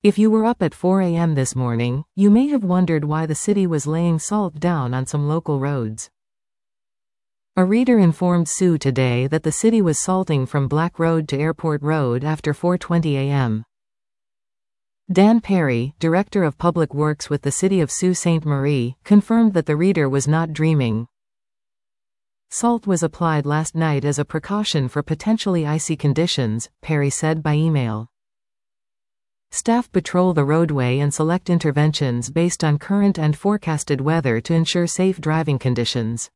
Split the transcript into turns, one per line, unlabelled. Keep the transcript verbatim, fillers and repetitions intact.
If you were up at four a m this morning, you may have wondered why the city was laying salt down on some local roads. A reader informed Sue today that the city was salting from Black Road to Airport Road after four twenty a m Dan Perry, Director of Public Works with the City of Sault Ste. Marie, confirmed that the reader was not dreaming. Salt was applied last night as a precaution for potentially icy conditions, Perry said by email. Staff patrol the roadway and select interventions based on current and forecasted weather to ensure safe driving conditions.